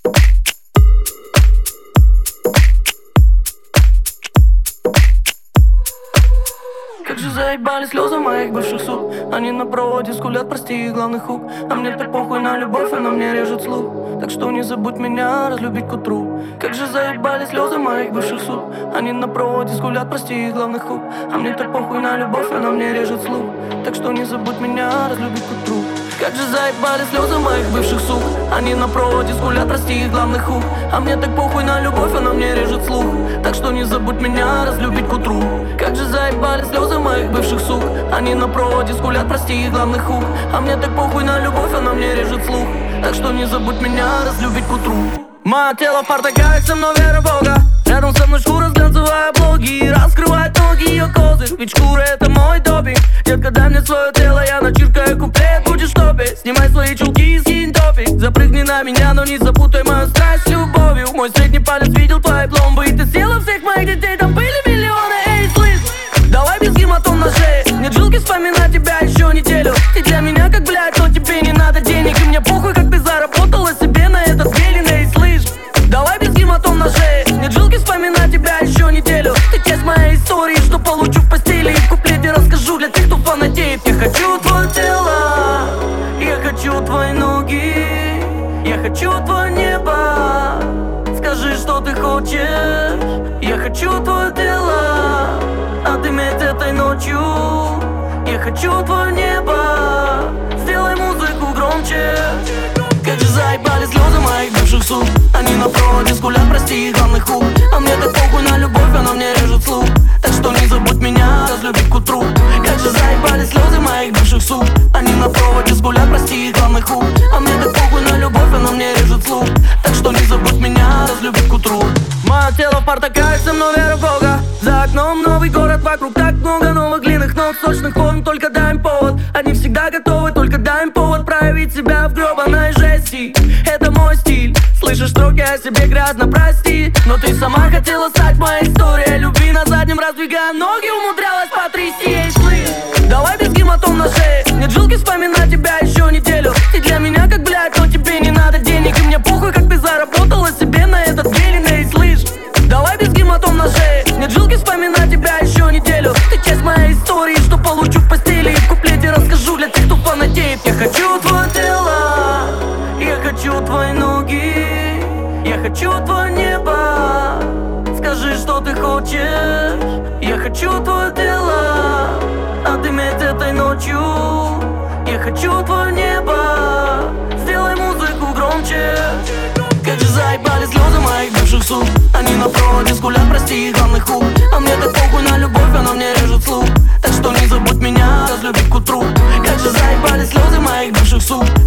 Как же заебали слезы моих бывших сук. Они на проводе скулят, прости, их главный хук. А мне так похуй на любовь, она мне режет слух. Так что не забудь меня разлюбить к утру. Как же заебали слезы моих бывших сук. Они на проводе скулят, прости, их главный хук. А мне так похуй на любовь, она мне режет слух. Так что не забудь меня разлюбить к утру. Как же заебали слезы моих бывших сук. Они на проводе скулят, прости, их главный хук. А мне так похуй на любовь, она мне режет слух. Так что не забудь меня разлюбить к утру. Как же заебали слезы моих бывших сук. Они на проводе скулят, прости, их главный хук. А мне так похуй на любовь, она мне режет слух. Так что не забудь меня разлюбить к утру. Мое тело в портаках, со мной вера в Бога. Рядом со мной шкура, сглянцевая блоги. Раскрывает ноги ее козырь, ведь шкура это мой допинг. Детка, дай мне свое тело, я начиркаю куплет, будешь топить. Снимай свои чулки и скинь топик. Запрыгни на меня, но не запутай мою страсть с любовью. Мой средний палец видел твои пломбы. И ты съела всех моих детей, там были миллионы. Эй, слышь, давай без гематом на шее. Нет жилки вспоминать тебя еще неделю. Ты для меня как, блядь, но тебе не надо денег. И мне похуй, как ты заработала себе на этот велен. Эй, слышь, давай без гематом на шее. Нет жилки вспоминать тебя еще неделю. Ты часть моей истории, что получу в постели. И в куплете расскажу для тех, кто фанатеет. Я хочу твое тело, я хочу твои ноги, я хочу твое небо. Скажи, что ты хочешь. Я хочу твое тело, отыметь этой ночью. Я хочу твое небо, сделай музыку громче. Как же заебали слезы моих бывших сук. Они на проводе скулят, прости, их главный хук. А мне так похуй на любовь, она мне режет слух. Так что не забудь меня разлюбить к утру. Как же заебали слезы моих бывших сук. Они на проводе скулят, прости, их главный хук. А мне так похуй на любовь, она мне режет слух. Так что не забудь меня разлюбить к утру. Мое тело в портаках, со мной вера в Бога. За окном новый город, вокруг так много новых длинных ног, сочных форм, только дай им повод. Они всегда готовы, только дай им повод проявить себя в гребаной жести. Это мой стиль, слышишь строки о себе грязно, прости. Но ты сама хотела стать моей историей любви. На заднем раздвигая ноги, умудрялась потрясти. Эй, слышь, давай без гематом на шее. Нет жилки вспоминать тебя еще неделю. Ты для меня как, блядь, но тебе не надо денег. И мне похуй, как ты заработала себе на этот велен. Эй, слышь, давай без гематом на шее. Нет жилки вспоминать тебя еще неделю. Ты часть моей истории, что получу в постели. И в куплете расскажу для тех, кто фанатеет. Я хочу твое тело, я хочу твои ноги, я хочу твое небо. Скажи, что ты хочешь. Я хочу твое тело, отыметь этой ночью. Я хочу твое небо, сделай музыку громче. Как же заебали слезы моих бывших сук. Они на проводе скулят, прости, их главный хук. А мне так похуй на любовь, она мне режет слух. Так что не забудь меня разлюбить к утру. Как же заебали слезы моих бывших сук.